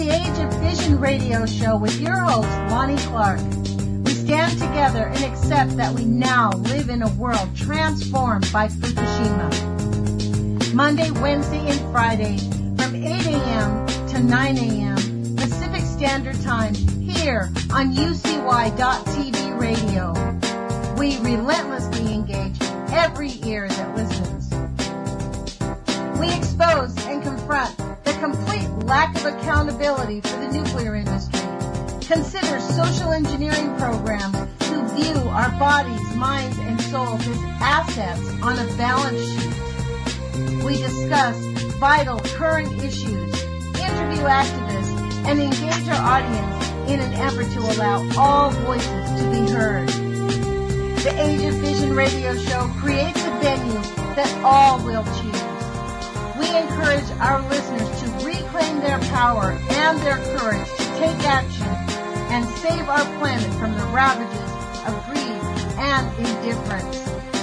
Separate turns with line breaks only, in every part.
the Age of Vision radio show with your host, Lonnie Clark. We stand together and accept that we now live in a world transformed by Fukushima. Monday, Wednesday, and Friday from 8 a.m. to 9 a.m. Pacific Standard Time here on UCY.TV radio. We relentlessly engage every ear that listens. We expose and confront the complete lack of accountability for the nuclear industry. Consider social engineering programs who view our bodies, minds, and souls as assets on a balance sheet. We discuss vital current issues, interview activists, and engage our audience in an effort to allow all voices to be heard. The Age of Vision radio show creates a venue that all will choose. We encourage our listeners to reclaim their power and their courage to take action and save our planet from the ravages of greed and indifference.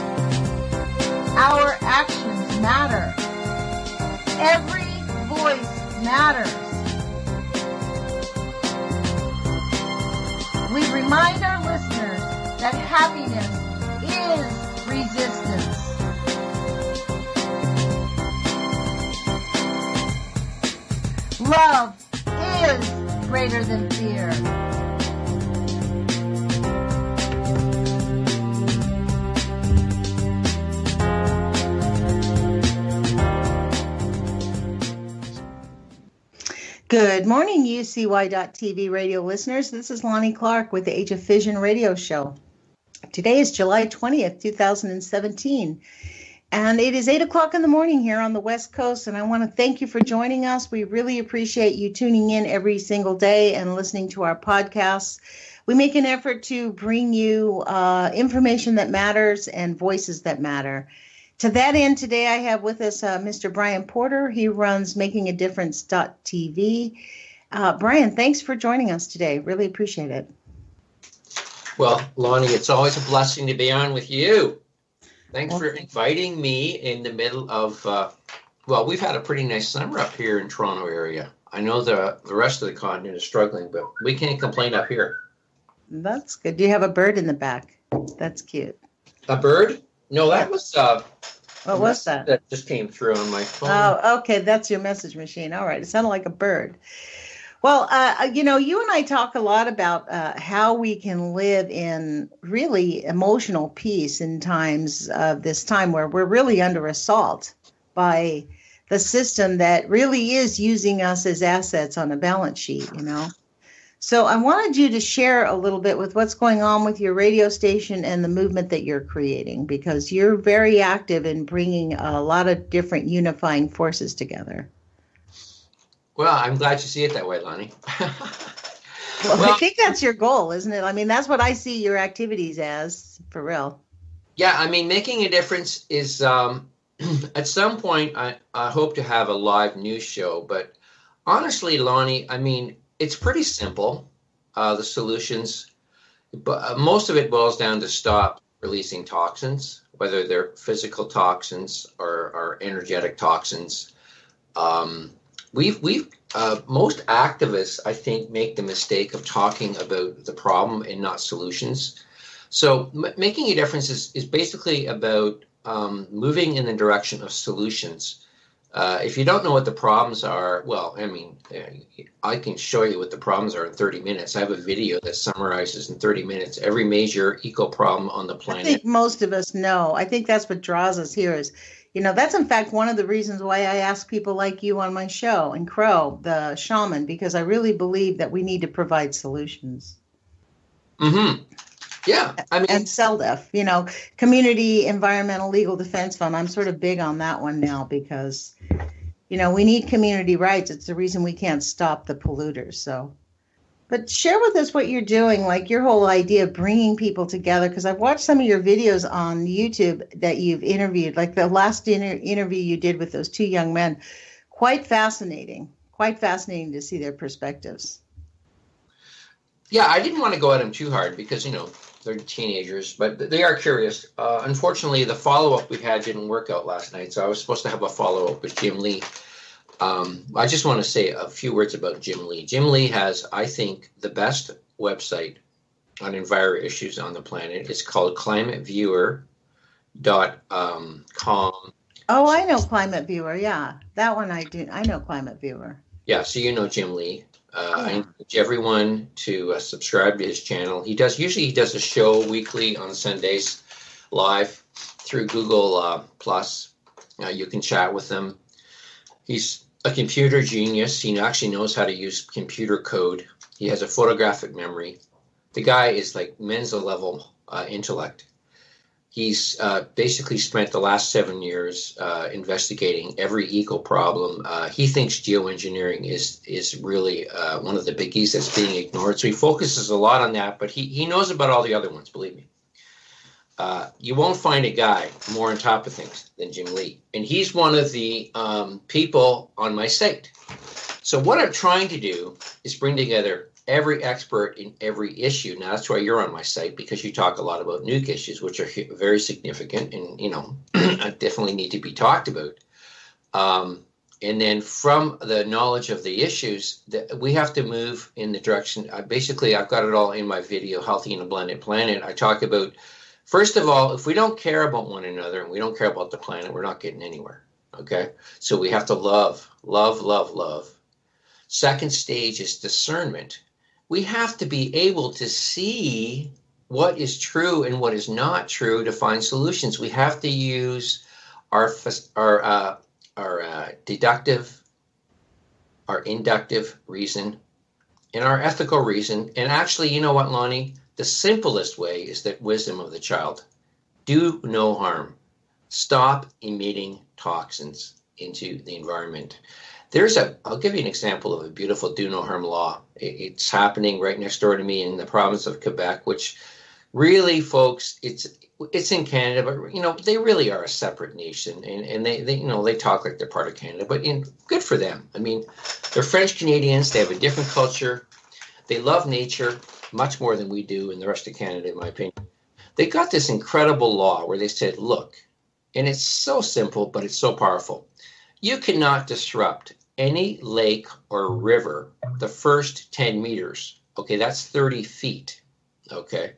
Our actions matter. Every voice matters. We remind our listeners that happiness is resistance. Love is greater than fear. Good morning, UCY.TV radio listeners. This is Lonnie Clark with the Age of Vision radio show. Today is July 20th, 2017. And it is 8 o'clock in the morning here on the West Coast, and I want to thank you for joining us. We really appreciate you tuning in every single day and listening to our podcasts. We make an effort to bring you information that matters and voices that matter. To that end, today I have with us Mr. Brian Porter. He runs makingadifference.tv. Brian, thanks for joining us today. Really appreciate it.
Well, Lonnie, it's always a blessing to be on with you. Thanks for inviting me in the middle of, well, we've had a pretty nice summer up here in Toronto area. I know the rest of the continent is struggling, but we can't complain up here.
That's good. Do you have a bird in the back? That's cute.
A bird? No, that was...
what was that?
That just came through on my phone.
Oh, okay. That's your message machine. All right. It sounded like a bird. Well, you know, you and I talk a lot about how we can live in really emotional peace in times of this time where we're really under assault by the system that really is using us as assets on a balance sheet, you know. So I wanted you to share a little bit with what's going on with your radio station and the movement that you're creating, because you're very active in bringing a lot of different unifying forces together.
Well, I'm glad you see it that way, Lonnie.
Well, I think that's your goal, isn't it? I mean, that's what I see your activities as, for real.
Yeah, I mean, making a difference is, at some point, I hope to have a live news show. But honestly, Lonnie, I mean, it's pretty simple, the solutions. But most of it boils down to stop releasing toxins, whether they're physical toxins or energetic toxins. Most activists, I think, make the mistake of talking about the problem and not solutions. So making a difference is basically about moving in the direction of solutions. If you don't know what the problems are, well, I mean, I can show you what the problems are in 30 minutes. I have a video that summarizes in 30 minutes every major eco problem on the planet.
I think most of us know. I think that's what draws us here is, you know, that's in fact one of the reasons why I ask people like you on my show and Crow, the shaman, because I really believe that we need to provide solutions.
Mm-hmm. Yeah. I mean,
and CELDEF, you know, Community Environmental Legal Defense Fund. I'm sort of big on that one now because, you know, we need community rights. It's the reason we can't stop the polluters. So, but share with us what you're doing, like your whole idea of bringing people together, because I've watched some of your videos on YouTube that you've interviewed, like the last interview you did with those two young men. Quite fascinating to see their perspectives.
Yeah, I didn't want to go at them too hard because, you know, they're teenagers, but they are curious. Unfortunately, the follow-up we had didn't work out last night, so I was supposed to have a follow-up with Jim Lee. I just want to say a few words about Jim Lee. Jim Lee has, I think, the best website on enviro issues on the planet. It's called climateviewer.com.
Oh, I know Climate Viewer. Yeah, that one I do. I know Climate Viewer.
Yeah, so you know Jim Lee. I encourage everyone to subscribe to his channel. He does a show weekly on Sundays live through Google Plus. You can chat with him. He's a computer genius. He actually knows how to use computer code. He has a photographic memory. The guy is like Mensa level intellect. He's basically spent the last 7 years investigating every eco problem. He thinks geoengineering is really one of the biggies that's being ignored. So he focuses a lot on that, but he knows about all the other ones, believe me. You won't find a guy more on top of things than Jim Lee. And he's one of the people on my site. So what I'm trying to do is bring together every expert in every issue. Now, that's why you're on my site, because you talk a lot about nuke issues, which are very significant and, definitely need to be talked about. And then from the knowledge of the issues, we have to move in the direction. I've got it all in my video, Healthy in a Blended Planet. I talk about, first of all, if we don't care about one another and we don't care about the planet, we're not getting anywhere. Okay? So we have to love, love, love, love. Second stage is discernment. We have to be able to see what is true and what is not true to find solutions. We have to use our deductive, our inductive reason, and our ethical reason. And actually, you know what, Lonnie? The simplest way is the wisdom of the child. Do no harm. Stop emitting toxins into the environment. I'll give you an example of a beautiful do no harm law. It's happening right next door to me in the province of Quebec, which really, folks, it's in Canada, but they really are a separate nation, and they talk like they're part of Canada, but good for them. I mean, they're French Canadians. They have a different culture. They love nature much more than we do in the rest of Canada, in my opinion. They got this incredible law where they said, look, and it's so simple, but it's so powerful. You cannot disrupt any lake or river the first 10 meters. Okay, that's 30 feet. Okay.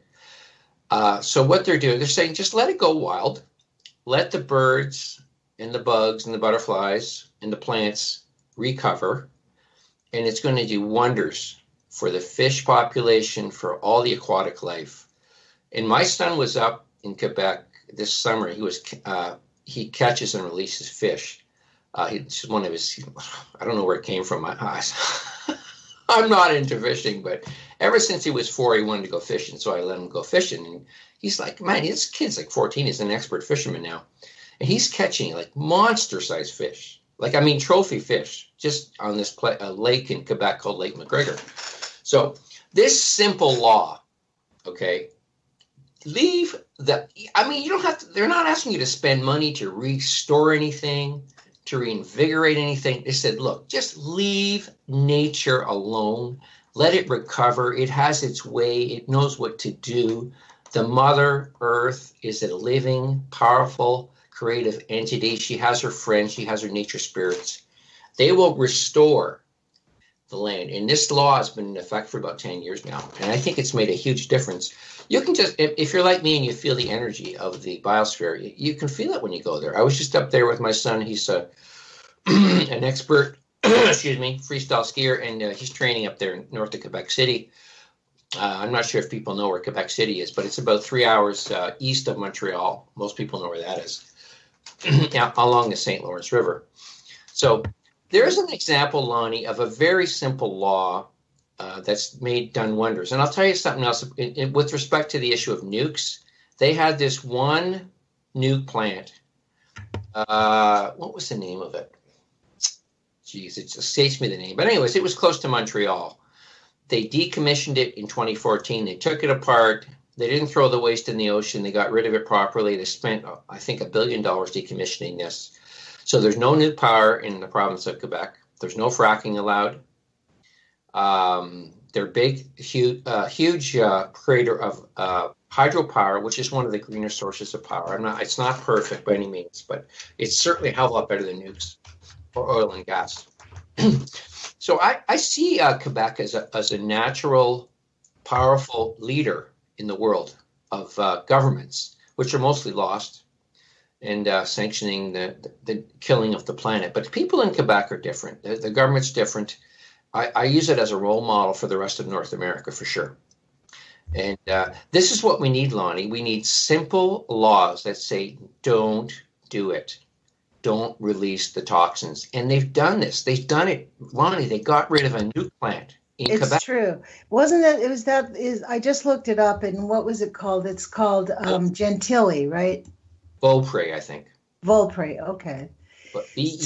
So what they're doing, they're saying, just let it go wild. Let the birds and the bugs and the butterflies and the plants recover. And it's going to do wonders for the fish population, for all the aquatic life. And my son was up in Quebec this summer. He catches and releases fish. It's one of his, I don't know where it came from. I'm not into fishing, but ever since he was 4, he wanted to go fishing. So I let him go fishing. And he's like, man, this kid's like 14. He's an expert fisherman now. And he's catching like monster-sized fish. Trophy fish, just on this lake in Quebec called Lake McGregor. So this simple law, okay, you don't have to, they're not asking you to spend money to restore anything, to reinvigorate anything. They said, look, just leave nature alone. Let it recover. It has its way. It knows what to do. The Mother Earth is a living, powerful, creative entity. She has her friends. She has her nature spirits. They will restore the land. And this law has been in effect for about 10 years now. And I think it's made a huge difference. You can just, if you're like me and you feel the energy of the biosphere, you can feel it when you go there. I was just up there with my son. He's an expert, freestyle skier, and he's training up there north of Quebec City. I'm not sure if people know where Quebec City is, but it's about 3 hours east of Montreal. Most people know where that is, along the St. Lawrence River. So there's an example, Lonnie, of a very simple law that's done wonders. And I'll tell you something else. With respect to the issue of nukes, they had this one nuke plant. What was the name of it? Geez, it escapes me the name. But anyways, it was close to Montreal. They decommissioned it in 2014. They took it apart. They didn't throw the waste in the ocean. They got rid of it properly. They spent, I think, $1 billion decommissioning this. So there's no nuke power in the province of Quebec. There's no fracking allowed. They're big, huge creator of hydropower, which is one of the greener sources of power. It's not perfect by any means, but it's certainly a hell of a lot better than nukes or oil and gas. So I see Quebec as a natural, powerful leader in the world of governments, which are mostly lost, and sanctioning the killing of the planet. But people in Quebec are different. The government's different. I use it as a role model for the rest of North America for sure. And this is what we need, Lonnie. We need simple laws that say, don't do it. Don't release the toxins. And they've done this. They've done it. Lonnie, they got rid of a nuke plant in Quebec.
It's true. Wasn't it? It was that is. I just looked it up, and what was it called? It's called Gentilly, right?
Beaupre, I think.
Beaupre, okay.
But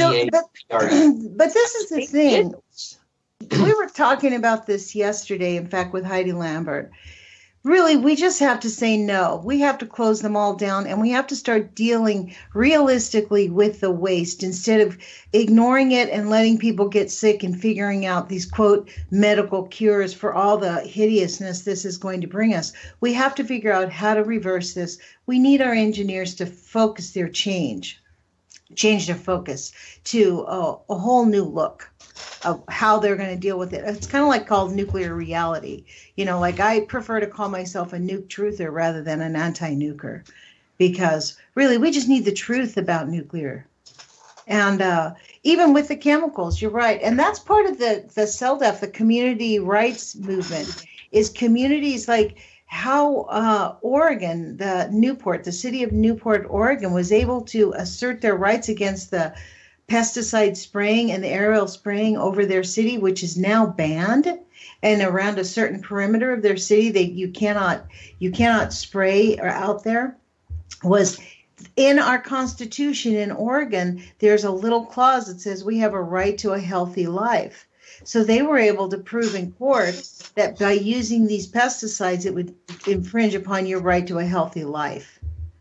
but this is the thing. We were talking about this yesterday, in fact, with Heidi Lambert. Really, we just have to say no. We have to close them all down, and we have to start dealing realistically with the waste instead of ignoring it and letting people get sick and figuring out these, quote, medical cures for all the hideousness this is going to bring us. We have to figure out how to reverse this. We need our engineers to focus their change their focus to a whole new look of how they're going to deal with it. It's kind of like called nuclear reality. You know, like I prefer to call myself a nuke truther rather than an anti-nuker, because really we just need the truth about nuclear. And even with the chemicals, you're right. And that's part of the CELDF, the community rights movement, is communities like how Oregon, the city of Newport, Oregon, was able to assert their rights against the pesticide spraying and the aerial spraying over their city, which is now banned, and around a certain perimeter of their city that you cannot spray or out there. Was in our Constitution in Oregon, there's a little clause that says we have a right to a healthy life. So they were able to prove in court that by using these pesticides, it would infringe upon your right to a healthy life.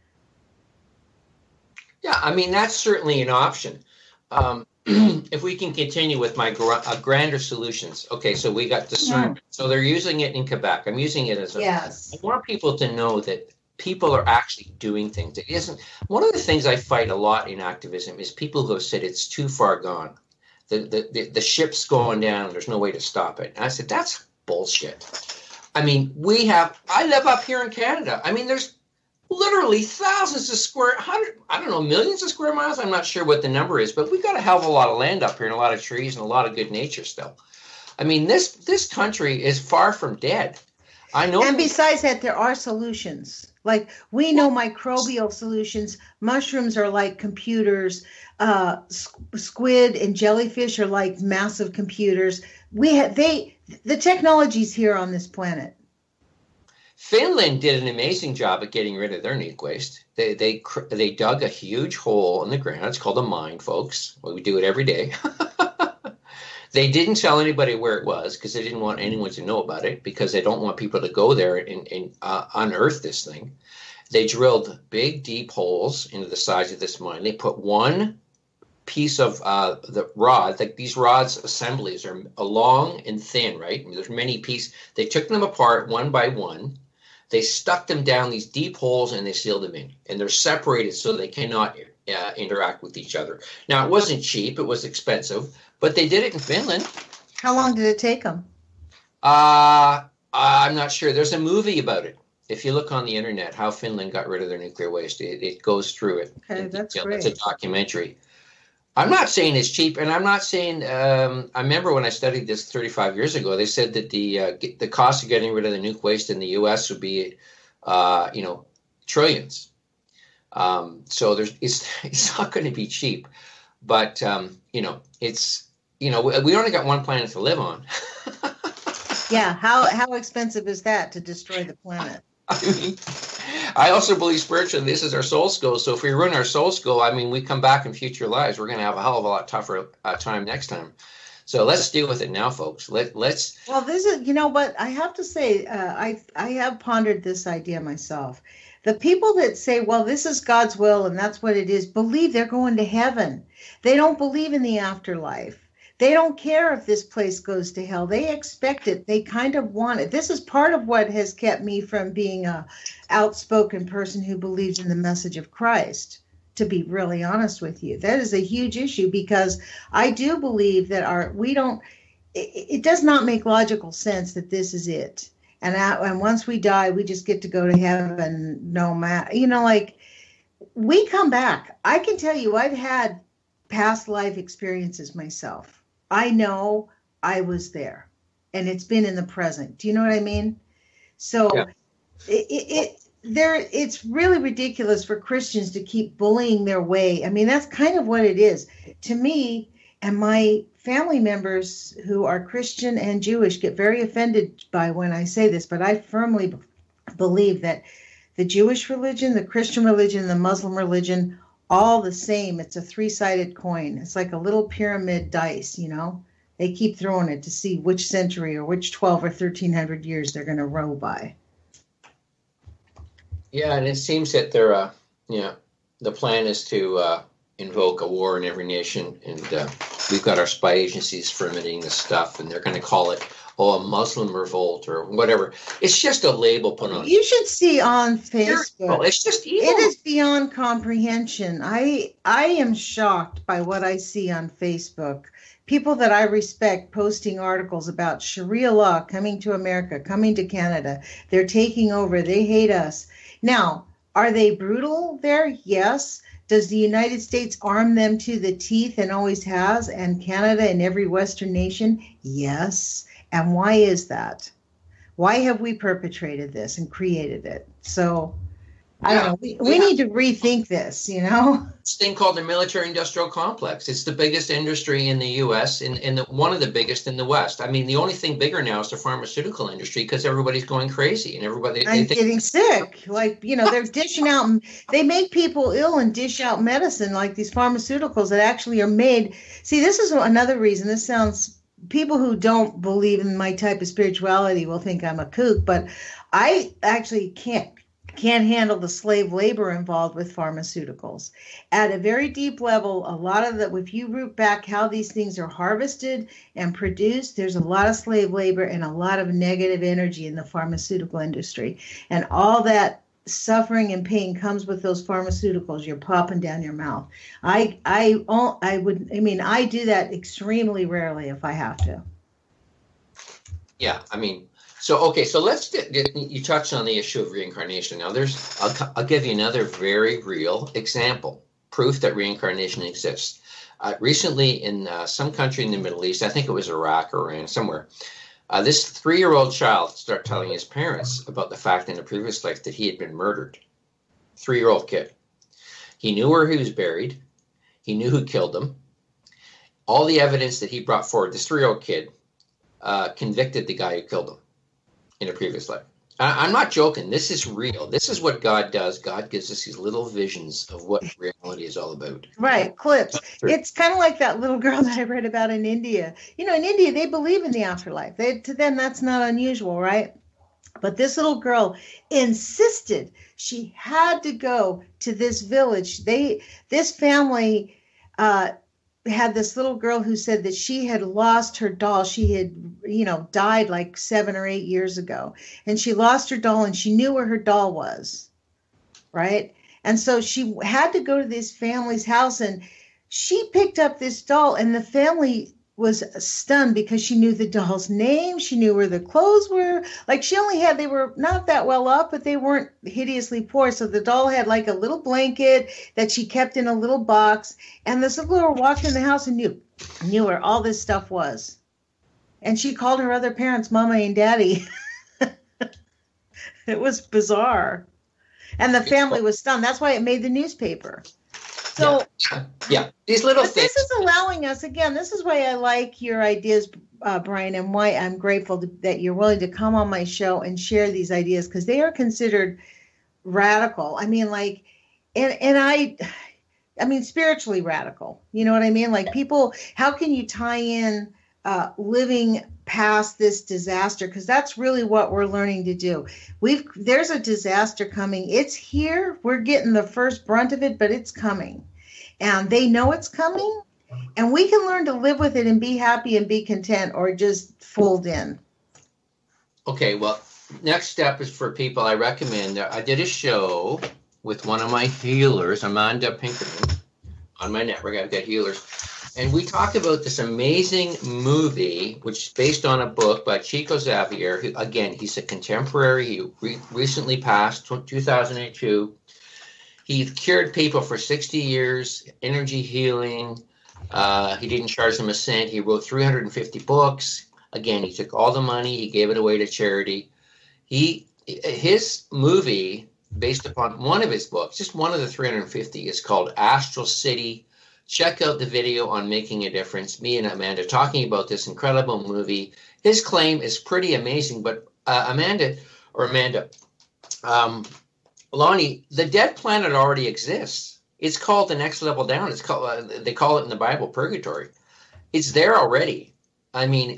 Yeah, I mean, that's certainly an option. If we can continue with my grander solutions. Okay, so we got discernment. Yeah. So they're using it in Quebec. I'm using it as a...
Yes.
I want people to know that people are actually doing things. It isn't... One of the things I fight a lot in activism is people who have said it's too far gone. The ship's going down. There's no way to stop it. And I said, that's bullshit. I mean, I live up here in Canada. I mean, there's literally thousands of millions of square miles. I'm not sure what the number is, but we've got a hell of a lot of land up here and a lot of trees and a lot of good nature still. I mean, this country is far from dead. I know.
And besides that, there are solutions. Like we know microbial solutions. Mushrooms are like computers. Squid and jellyfish are like massive computers. The technology's here on this planet.
Finland did an amazing job at getting rid of their nuke waste. They dug a huge hole in the ground. It's called a mine, folks. We do it every day. They didn't tell anybody where it was because they didn't want anyone to know about it, because they don't want people to go there and unearth this thing. They drilled big, deep holes into the sides of this mine. They put one piece of the rod, like these rods assemblies are long and thin, right? I mean, there's many pieces. They took them apart one by one. They stuck them down these deep holes and they sealed them in. And they're separated so they cannot interact with each other. Now, it wasn't cheap. It was expensive. But they did it in Finland.
How long did it take them?
I'm not sure. There's a movie about it. If you look on the internet, how Finland got rid of their nuclear waste, it goes through it.
Okay, that's great.
It's a documentary. I'm not saying it's cheap, and I'm not saying. I remember when I studied this 35 years ago, they said that the cost of getting rid of the nuke waste in the U.S. would be, trillions. So it's not going to be cheap, but it's we only got one planet to live on.
Yeah, how expensive is that to destroy the planet?
I mean, I also believe spiritually this is our soul school. So if we ruin our soul school, I mean, we come back in future lives, we're going to have a hell of a lot tougher time next time. So let's deal with it now, folks. Let's.
Well, this is, what I have to say. I have pondered this idea myself. The people that say, well, this is God's will and that's what it is, believe they're going to heaven. They don't believe in the afterlife. They don't care if this place goes to hell. They expect it. They kind of want it. This is part of what has kept me from being an outspoken person who believes in the message of Christ. to be really honest with you. That is a huge issue, because I do believe that it does not make logical sense that this is it. And once we die, we just get to go to heaven no matter, like, we come back. I can tell you, I've had past life experiences myself. I know I was there, and it's been in the present. Do you know what I mean? So yeah. It's really ridiculous for Christians to keep bullying their way. I mean, that's kind of what it is to me. And my family members who are Christian and Jewish get very offended by when I say this, but I firmly believe that the Jewish religion, the Christian religion, the Muslim religion, all the same. It's a three-sided coin. It's like a little pyramid dice, They keep throwing it to see which century or which 12 or 1300 years they're going to row by.
Yeah, and it seems that they're, the plan is to invoke a war in every nation, and we've got our spy agencies fermenting this stuff, and they're going to call it, a Muslim revolt or whatever. It's just a label put on.
You should see on Facebook.
It's just evil.
It is beyond comprehension. I am shocked by what I see on Facebook. People that I respect posting articles about Sharia law coming to America, coming to Canada. They're taking over. They hate us. Now, are they brutal there? Yes. Does the United States arm them to the teeth and always has, and Canada and every Western nation? Yes. And why is that? Why have we perpetrated this and created it? So, I don't know. We need to rethink this,
This thing called the military-industrial complex. It's the biggest industry in the U.S. and one of the biggest in the West. I mean, the only thing bigger now is the pharmaceutical industry, because everybody's going crazy and everybody.
I'm getting sick. Like, they're dishing out. They make people ill and dish out medicine, like these pharmaceuticals that actually are made. See, this is another reason. This sounds. People who don't believe in my type of spirituality will think I'm a kook, but I actually can't handle the slave labor involved with pharmaceuticals. At a very deep level, a lot of if you root back how these things are harvested and produced, there's a lot of slave labor and a lot of negative energy in the pharmaceutical industry. And all that suffering and pain comes with those pharmaceuticals you're popping down your mouth. I do that extremely rarely if I have to.
Yeah, so let's you touched on the issue of reincarnation. Now I'll give you another very real example, proof that reincarnation exists. Recently in some country in the Middle East, I think it was Iraq or Iran, somewhere, this 3-year-old child started telling his parents about the fact in a previous life that he had been murdered. 3-year-old kid. He knew where he was buried. He knew who killed him. All the evidence that he brought forward, this 3-year-old kid convicted the guy who killed him in a previous life. I'm not joking. This is real. This is what God does. God gives us these little visions of what reality is all about.
Right, clips. It's kind of like that little girl that I read about in India. In India, they believe in the afterlife. To them, that's not unusual, right? But this little girl insisted she had to go to this village. This family had this little girl who said that she had lost her doll. She had, died like 7 or 8 years ago. And she lost her doll, and she knew where her doll was, right? And so she had to go to this family's house, and she picked up this doll, and the family was stunned because she knew the doll's name. She knew where the clothes were. Like, they were not that well off, but they weren't hideously poor. So the doll had like a little blanket that she kept in a little box. And this little girl walked in the house and knew where all this stuff was. And she called her other parents Mama and Daddy. It was bizarre. And the family was stunned. That's why it made the newspaper. So
yeah, these little things.
This is allowing us, again, this is why I like your ideas, Brian, and why I'm grateful that you're willing to come on my show and share these ideas, because they are considered radical. Spiritually radical. You know what I mean? Like, people, how can you tie in living past this disaster? Because that's really what we're learning to do. There's a disaster coming. It's here. We're getting the first brunt of it, but it's coming. And they know it's coming. And we can learn to live with it and be happy and be content, or just fold in.
Okay, well, next step is for people. I recommend, I did a show with one of my healers, Amanda Pinkerton. On my network, I've got healers. And we talk about this amazing movie, which is based on a book by Chico Xavier. Who, again, he's a contemporary. He recently passed, 2002. He cured people for 60 years, energy healing. He didn't charge them a cent. He wrote 350 books. Again, he took all the money. He gave it away to charity. His movie, based upon one of his books, just one of the 350, is called Astral City. Check out the video on Making a Difference. Me and Amanda talking about this incredible movie. His claim is pretty amazing, but Amanda, Lonnie, the dead planet already exists. It's called the next level down. It's called they call it in the Bible purgatory. It's there already. I mean,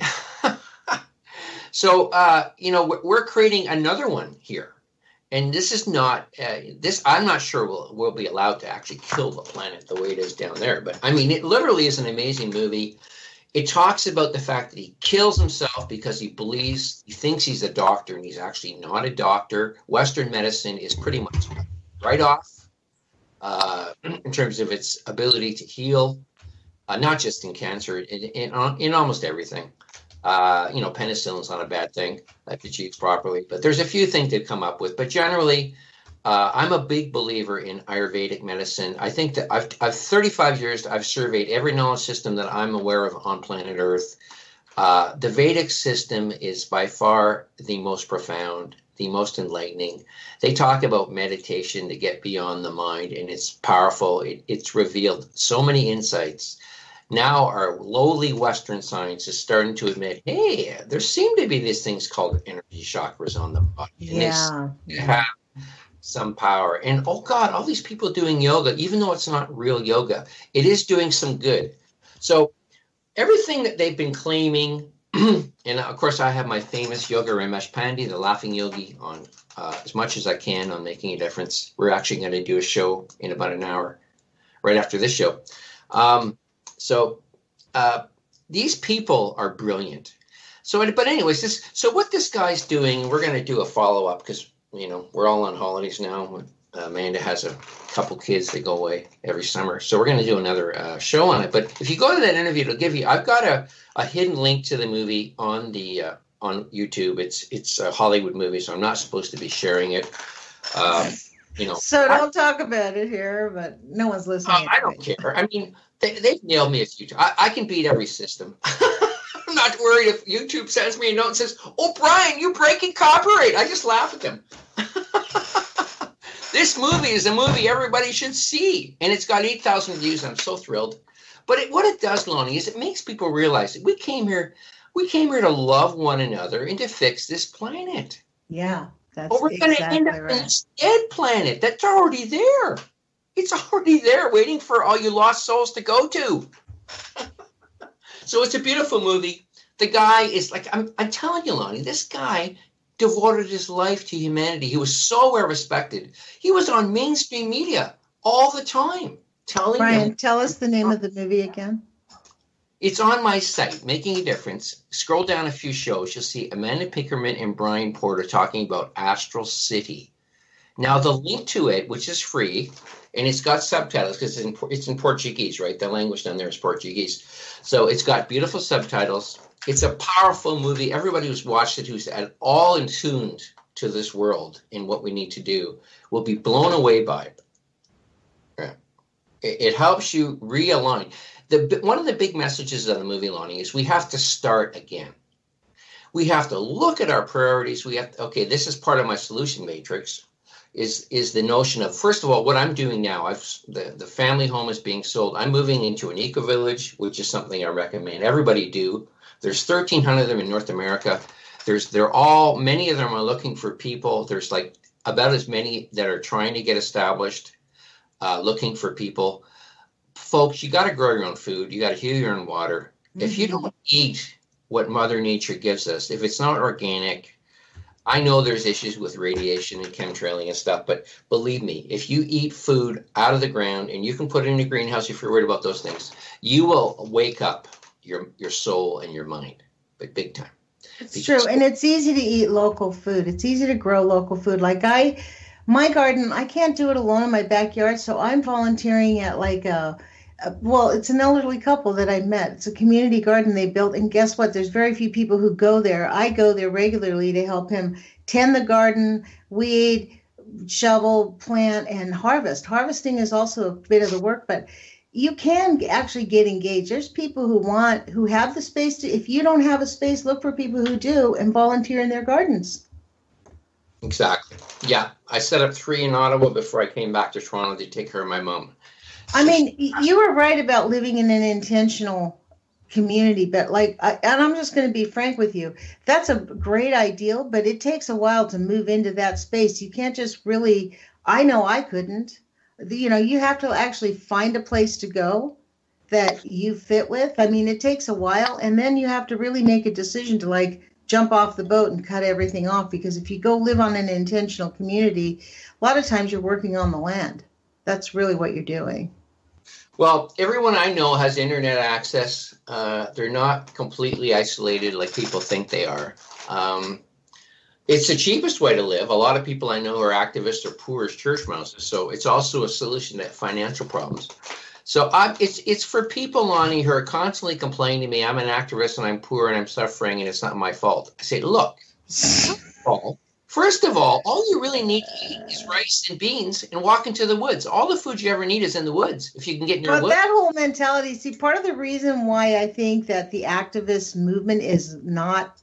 so we're creating another one here. And this is not this. I'm not sure we'll be allowed to actually kill the planet the way it is down there. But I mean, it literally is an amazing movie. It talks about the fact that he kills himself because he thinks he's a doctor, and he's actually not a doctor. Western medicine is pretty much right off in terms of its ability to heal, not just in cancer, in almost everything. Penicillin's not a bad thing if it's used properly, but there's a few things they've come up with. But generally, I'm a big believer in Ayurvedic medicine. I think that I've 35 years, I've surveyed every knowledge system that I'm aware of on planet Earth. The Vedic system is by far the most profound, the most enlightening. They talk about meditation to get beyond the mind, and it's powerful. It's revealed so many insights. Now our lowly Western science is starting to admit, hey, there seem to be these things called energy chakras on the body. And they have some power. And oh God, all these people doing yoga, even though it's not real yoga, it is doing some good. So everything that they've been claiming, and of course I have my famous Yoga Ramesh Pandey, the laughing yogi, on as much as I can on Making a Difference. We're actually going to do a show in about an hour right after this show. So these people are brilliant. But anyways, so what this guy's doing, we're going to do a follow-up because, we're all on holidays now. Amanda has a couple kids that go away every summer. So we're going to do another show on it. But if you go to that interview, it'll give you, I've got a hidden link to the movie on YouTube. It's a Hollywood movie, so I'm not supposed to be sharing it.
So don't talk about it here, but no one's listening.
I don't care. I mean, they've nailed me a few times. I can beat every system. I'm not worried if YouTube sends me a note and says, "Oh, Brian, you're breaking copyright." I just laugh at them. This movie is a movie everybody should see, and it's got 8,000 views. I'm so thrilled. But what it does, Lonnie, is it makes people realize that we came here to love one another and to fix this planet.
Yeah. That's
we're going to end up in this dead planet. That's already there. It's already there waiting for all you lost souls to go to. So it's a beautiful movie. The guy is like, I'm telling you, Lonnie, this guy devoted his life to humanity. He was so well respected. He was on mainstream media all the time.
Brian, tell us the name of the movie again.
It's on my site, Making a Difference. Scroll down a few shows. You'll see Amanda Pinkerton and Brian Porter talking about Astral City. Now, the link to it, which is free, and it's got subtitles because it's in Portuguese, right? The language down there is Portuguese. So it's got beautiful subtitles. It's a powerful movie. Everybody who's watched it, who's at all in tuned to this world and what we need to do, will be blown away by it. It helps you realign. One of the big messages of the movie, Lonnie, is we have to start again. We have to look at our priorities. This is part of my solution matrix, is the notion of, first of all, what I'm doing now. The family home is being sold. I'm moving into an eco-village, which is something I recommend everybody do. There's 1,300 of them in North America. Many of them are looking for people. There's like about as many that are trying to get established, looking for people. Folks, you got to grow your own food. You got to heal your own water. Mm-hmm. If you don't eat what Mother Nature gives us, if it's not organic, I know there's issues with radiation and chemtrailing and stuff, but believe me, if you eat food out of the ground, and you can put it in a greenhouse if you're worried about those things, you will wake up your soul and your mind, but big time.
It's true, and it's easy to eat local food. It's easy to grow local food. Like My garden, I can't do it alone in my backyard, so I'm volunteering at like well, it's an elderly couple that I met. It's a community garden they built, and guess what? There's very few people who go there. I go there regularly to help him tend the garden, weed, shovel, plant, and harvest. Harvesting is also a bit of the work, but you can actually get engaged. There's people who have the space to, if you don't have a space, look for people who do and volunteer in their gardens.
Exactly. Yeah. I set up 3 in Ottawa before I came back to Toronto to take care of my mom.
I mean, you were right about living in an intentional community, but and I'm just going to be frank with you. That's a great ideal, but it takes a while to move into that space. You can't just really, I know I couldn't. You have to actually find a place to go that you fit with. I mean, it takes a while, and then you have to really make a decision to jump off the boat and cut everything off, because if you go live on an intentional community, a lot of times you're working on the land. That's really what you're doing.
Well, everyone I know has internet access. They're not completely isolated like people think they are. It's the cheapest way to live. A lot of people I know who are activists are poor as church mouses. So it's also a solution to financial problems. So it's for people, Lonnie, who are constantly complaining to me, I'm an activist and I'm poor and I'm suffering and it's not my fault. I say, look, first of all you really need to eat is rice and beans and walk into the woods. All the food you ever need is in the woods. If you can get in your woods.
That whole mentality, see, part of the reason why I think that the activist movement is not,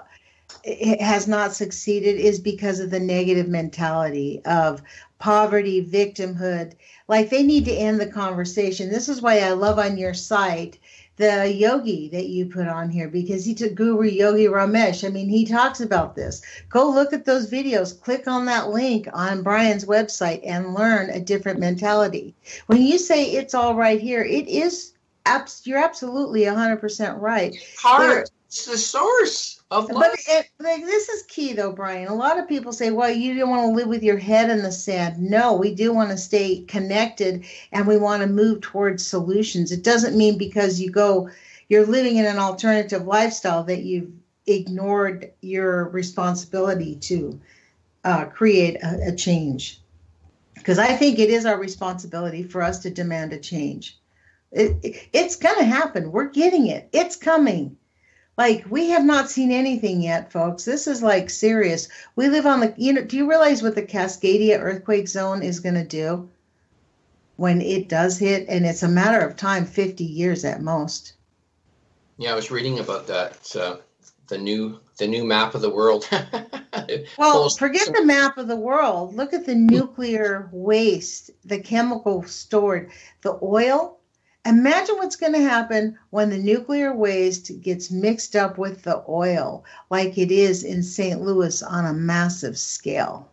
it has not succeeded is because of the negative mentality of poverty, victimhood. They need to end the conversation. This is why I love on your site the yogi that you put on here, because he took Guru Yogi Ramesh. I mean, he talks about this. Go look at those videos. Click on that link on Brian's website and learn a different mentality. When you say it's all right here, it is. You're absolutely 100% right.
It's the source of life.
But this is key, though, Brian. A lot of people say, well, you don't want to live with your head in the sand. No, we do want to stay connected, and we want to move towards solutions. It doesn't mean because you're living in an alternative lifestyle that you've ignored your responsibility to create a change. Because I think it is our responsibility for us to demand a change. It's going to happen. We're getting it. It's coming. We have not seen anything yet, folks. This is serious. We live on do you realize what the Cascadia earthquake zone is going to do when it does hit? And it's a matter of time, 50 years at most.
Yeah, I was reading about that. The new map of the world.
Well, forget the map of the world. Look at the nuclear waste, the chemical stored, the oil. Imagine what's going to happen when the nuclear waste gets mixed up with the oil, like it is in St. Louis on a massive scale.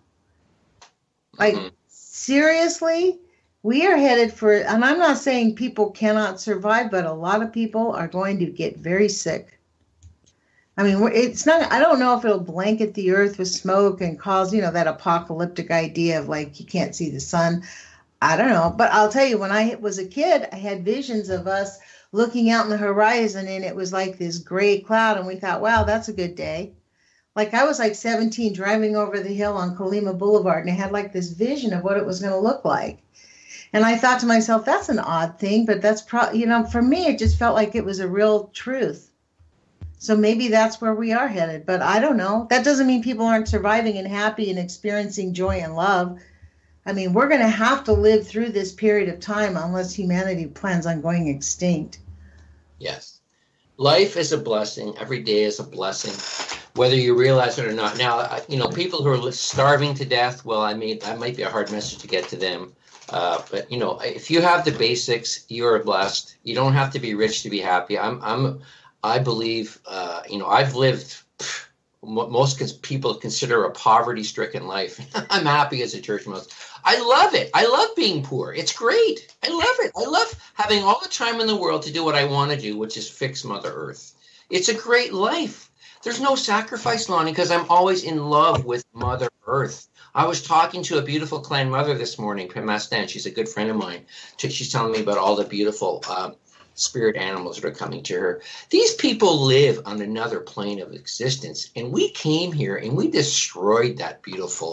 Seriously, we are headed for, and I'm not saying people cannot survive, but a lot of people are going to get very sick. I mean, it's not, I don't know if it'll blanket the earth with smoke and cause, that apocalyptic idea of you can't see the sun. I don't know, but I'll tell you, when I was a kid, I had visions of us looking out in the horizon, and it was like this gray cloud, and we thought, wow, that's a good day. I was 17 driving over the hill on Colima Boulevard, and I had this vision of what it was going to look like. And I thought to myself, that's an odd thing, but that's for me, it just felt like it was a real truth. So maybe that's where we are headed, but I don't know. That doesn't mean people aren't surviving and happy and experiencing joy and love. I mean, we're going to have to live through this period of time unless humanity plans on going extinct.
Yes. Life is a blessing. Every day is a blessing, whether you realize it or not. Now, people who are starving to death, well, that might be a hard message to get to them. But, if you have the basics, you're blessed. You don't have to be rich to be happy. I believe, I've lived most people consider a poverty-stricken life. I'm happy as a church mouse. I love it. I love being poor. It's great. I love it. I love having all the time in the world to do what I want to do, which is fix Mother Earth. It's a great life. There's no sacrifice, Lonnie, because I'm always in love with Mother Earth. I was talking to a beautiful clan mother this morning, Pim Mastan. She's a good friend of mine. She's telling me about all the beautiful spirit animals that are coming to her. These people live on another plane of existence, and we came here and we destroyed that beautiful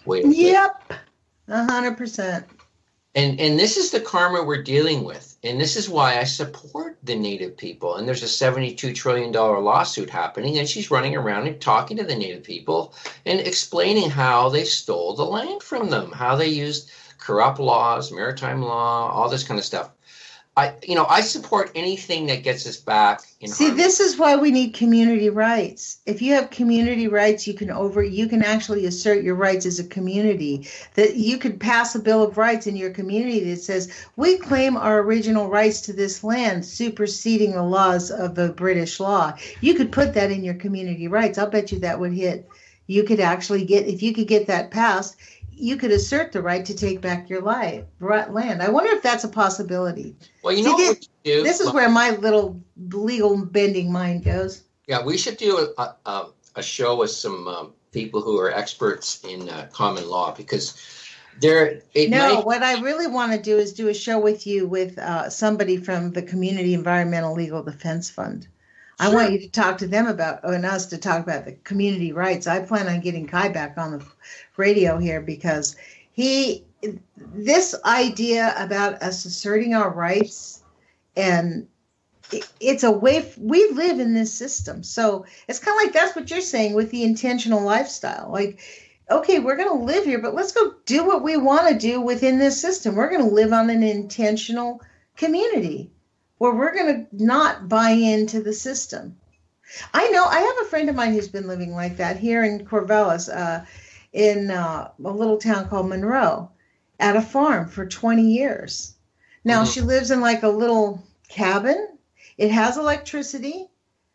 way of living.
Yep, 100%.
And this is the karma we're dealing with. And this is why I support the Native people. And there's a $72 trillion lawsuit happening. And she's running around and talking to the Native people and explaining how they stole the land from them, how they used corrupt laws, maritime law, all this kind of stuff. I support anything that gets us back in harmony.
This is why we need community rights. If you have community rights, you can actually assert your rights as a community. That you could pass a Bill of Rights in your community that says, we claim our original rights to this land, superseding the laws of the British law. You could put that in your community rights. I'll bet you that would hit. You could actually if you could get that passed, you could assert the right to take back your land. I wonder if that's a possibility.
Well, what we do.
This is where my little legal bending mind goes.
Yeah, we should do a show with some people who are experts in common law, because what I really want to do is do a show with you with somebody from the Community Environmental Legal Defense Fund. Sure. I want you to talk to them and us to talk about the community rights. I plan on getting Kai back on the radio here, because this idea about us asserting our rights, and it's a way we live in this system. So it's kind of like that's what you're saying with the intentional lifestyle. Like, okay, we're going to live here, but let's go do what we want to do within this system. We're going to live on an intentional community where we're going to not buy into the system. I know I have a friend of mine who's been living like that here in Corvallis, in a little town called Monroe, at a farm for 20 years. Now, she lives in like a little cabin. It has electricity.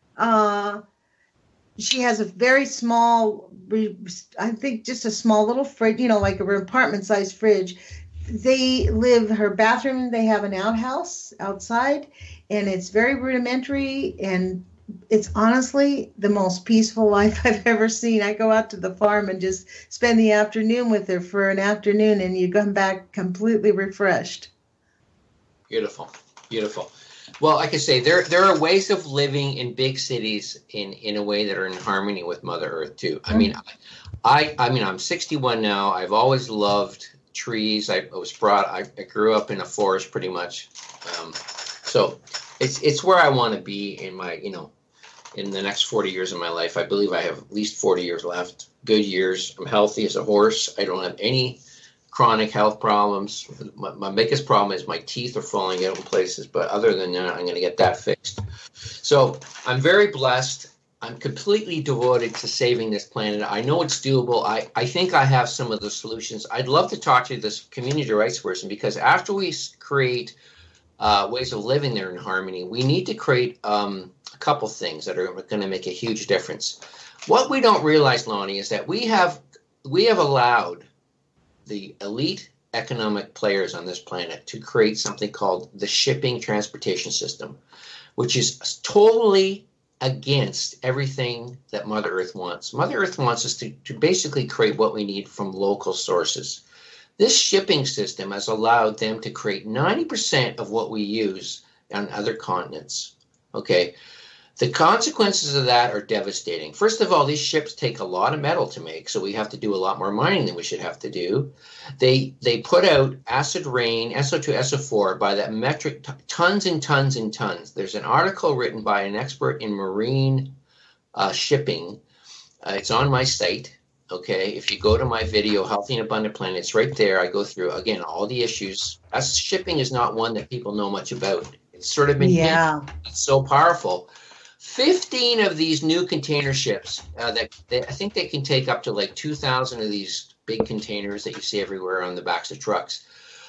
She has a very small, I think just a small little fridge, like an apartment-sized fridge. Her bathroom, they have an outhouse outside, and it's very rudimentary, and it's honestly the most peaceful life I've ever seen. I go out to the farm and just spend the afternoon with her for an afternoon, and you come back completely refreshed. Beautiful. Beautiful. Well, like I say, there are ways of living in big cities in a way that are in harmony with Mother Earth too. I mean, I'm 61 now. I've always loved trees. I grew up in a forest pretty much. So it's where I want to be in my, in the next 40 years of my life. I believe I have at least 40 years left. Good years. I'm healthy as a horse. I don't have any chronic health problems. My biggest problem is my teeth are falling out in places, but other than that, I'm going to get that fixed. So I'm very blessed. I'm completely devoted to saving this planet. I know it's doable. I think I have some of the solutions. I'd love to talk to this community rights person, because after we create ways of living there in harmony, we need to create a couple things that are going to make a huge difference. What we don't realize, Lonnie, is that we have allowed the elite economic players on this planet to create something called the shipping transportation system, which is totally against everything that Mother Earth wants. Mother Earth wants us to basically create what we need from local sources. This shipping system has allowed them to create 90% of what we use on other continents. Okay. The consequences of that are devastating. First of all, these ships take a lot of metal to make, so we have to do a lot more mining than we should have to do. They put out acid rain, SO2, SO4, by that metric, tons and tons and tons. There's an article written by an expert in marine shipping. It's on my site. Okay, if you go to my video, Healthy and Abundant Planet, it's right there. I go through, again, all the issues. Shipping is not one that people know much about. It's sort of been it's so powerful. 15 of these new container ships I think they can take up to like 2,000 of these big containers that you see everywhere on the backs of trucks.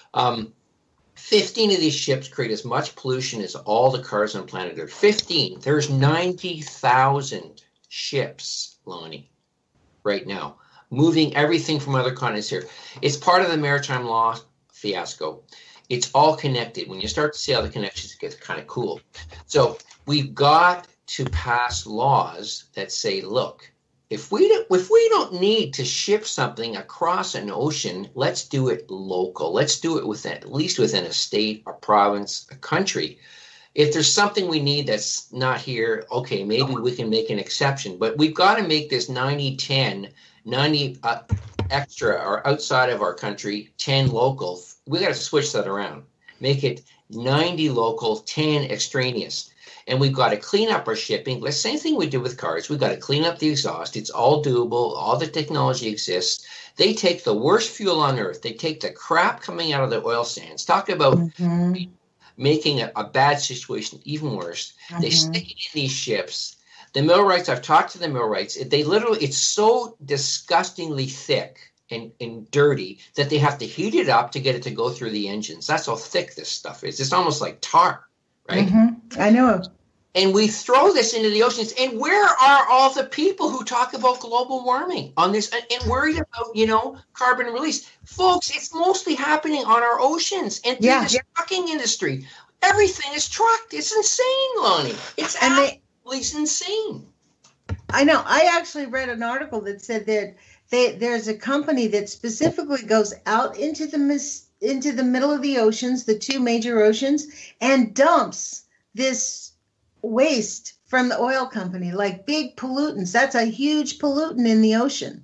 15 of these ships create as much pollution as all the cars on planet Earth. 15. There's 90,000 ships, Lonnie, right now, moving everything from other continents here. It's part of the maritime law fiasco. It's all connected. When you start to see how the connections get kind of cool. So we've got to pass laws that say, look, if we don't need to ship something across an ocean, let's do it local. Let's do it at least within a state, a province, a country. If there's something we need that's not here, okay, maybe we can make an exception. But we've got to make this 90-10, 90 extra or outside of our country, 10 local. We got to switch that around. Make it 90 local, 10 extraneous. And we've got to clean up our shipping. The same thing we did with cars. We've got to clean up the exhaust. It's all doable. All the technology exists. They take the worst fuel on earth. They take the crap coming out of the oil sands. Talk about making a bad situation even worse. They stick it in these ships. The millwrights, I've talked to the millwrights. They literally, it's so disgustingly thick and dirty that they have to heat it up to get it to go through the engines. That's how thick this stuff is. It's almost like tar, right?
I know.
And we throw this into the oceans. And where are all the people who talk about global warming on this and worried about, carbon release? Folks, it's mostly happening on our oceans and through the trucking industry. Everything is trucked. It's insane, Lonnie. It's absolutely insane.
I know. I actually read an article that said that there's a company that specifically goes out into the middle of the oceans, the two major oceans, and dumps this waste from the oil company, like big pollutants. That's a huge pollutant in the ocean.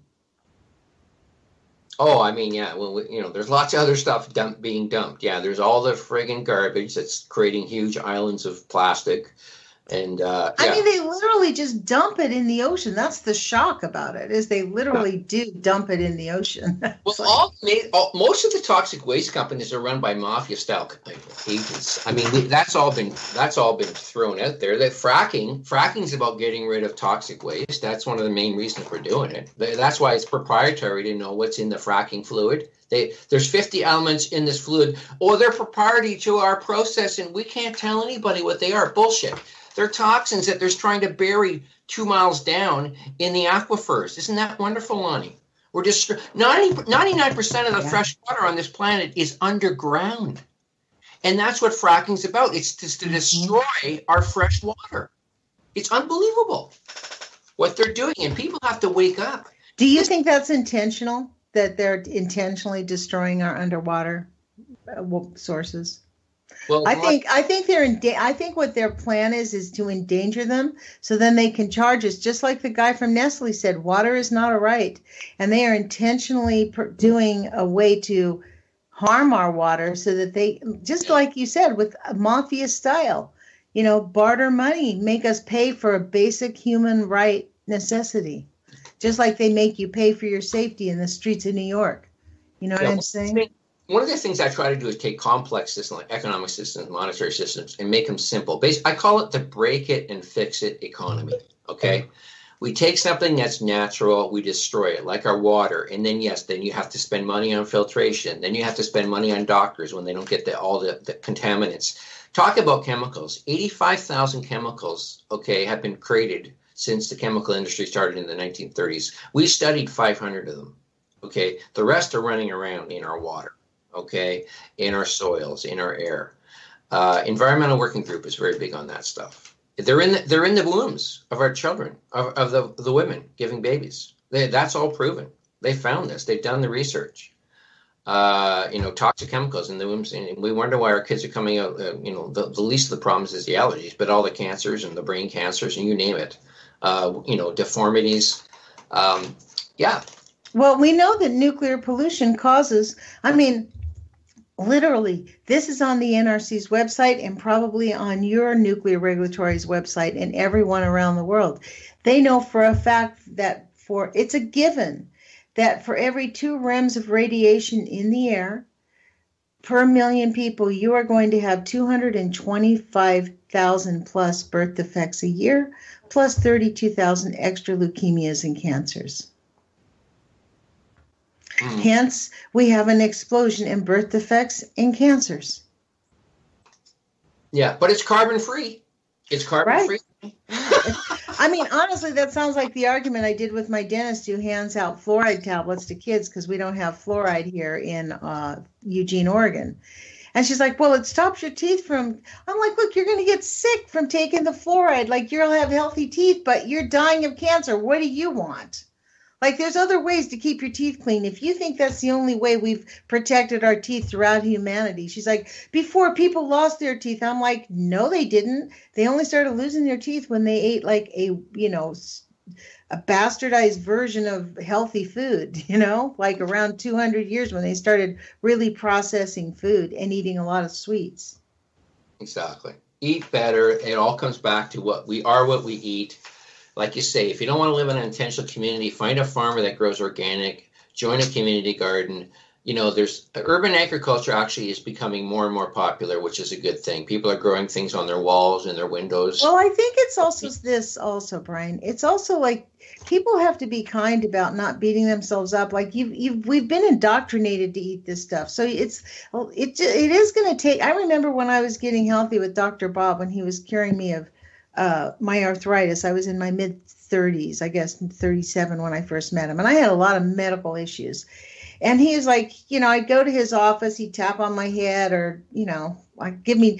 Oh, I mean, yeah. Well, there's lots of other stuff being dumped. Yeah, there's all the friggin' garbage that's creating huge islands of plastic. And I mean,
they literally just dump it in the ocean. That's the shock about it, is they literally do dump it in the ocean.
Well, most of the toxic waste companies are run by mafia-style agents. I mean, that's all been thrown out there. That fracking's about getting rid of toxic waste. That's one of the main reasons we're doing it. That's why it's proprietary to know what's in the fracking fluid. There's 50 elements in this fluid, or they're proprietary to our process, and we can't tell anybody what they are. Bullshit. They're toxins that they're trying to bury 2 miles down in the aquifers. Isn't that wonderful, Lonnie? We're just 99% of the fresh water on this planet is underground. And that's what fracking's about. It's just to destroy our fresh water. It's unbelievable what they're doing, and people have to wake up.
Do you think that's intentional, that they're intentionally destroying our underwater sources? Well, I think they're I think what their plan is to endanger them, so then they can charge us. Just like the guy from Nestle said, water is not a right, and they are intentionally doing a way to harm our water, so that they, just like you said, with mafia style, barter money, make us pay for a basic human right necessity, just like they make you pay for your safety in the streets of New York. You know what I'm saying?
One of the things I try to do is take complex systems like economic systems, monetary systems, and make them simple. I call it the break it and fix it economy, okay? We take something that's natural, we destroy it, like our water, and then you have to spend money on filtration. Then you have to spend money on doctors when they don't get all the contaminants. Talk about chemicals. 85,000 chemicals, okay, have been created since the chemical industry started in the 1930s. We studied 500 of them, okay? The rest are running around in our water. Okay, in our soils, in our air. Environmental Working Group is very big on that stuff. They're in the wombs of our children, of the women giving babies. That's all proven. They found this. They've done the research. Toxic chemicals in the wombs, and we wonder why our kids are coming out. The least of the problems is the allergies, but all the cancers and the brain cancers and you name it. Deformities.
Well, we know that nuclear pollution causes. Literally, this is on the NRC's website and probably on your nuclear regulatory's website and everyone around the world. They know for a fact that it's a given that for every 2 rems of radiation in the air per million people, you are going to have 225,000 plus birth defects a year, plus 32,000 extra leukemias and cancers. Hence, we have an explosion in birth defects and cancers.
Yeah, but it's carbon free. It's carbon free.
Honestly, that sounds like the argument I did with my dentist who hands out fluoride tablets to kids because we don't have fluoride here in Eugene, Oregon. And she's like, well, it stops your teeth from. I'm like, look, you're going to get sick from taking the fluoride. Like, you'll have healthy teeth, but you're dying of cancer. What do you want? Like there's other ways to keep your teeth clean. If you think that's the only way we've protected our teeth throughout humanity, she's like, before people lost their teeth. I'm like, no, they didn't. They only started losing their teeth when they ate like a bastardized version of healthy food, like around 200 years when they started really processing food and eating a lot of sweets.
Exactly. Eat better. It all comes back to what we eat. Like you say, if you don't want to live in an intentional community, find a farmer that grows organic, join a community garden. There's urban agriculture actually is becoming more and more popular, which is a good thing. People are growing things on their walls and their windows.
Well, I think it's also Brian. It's also like people have to be kind about not beating themselves up. Like we've been indoctrinated to eat this stuff. So it is going to take. I remember when I was getting healthy with Dr. Bob, when he was curing me of my arthritis. I was in my mid-30s, I guess 37 when I first met him. And I had a lot of medical issues. And he was like, I'd go to his office, he'd tap on my head or, he would give me,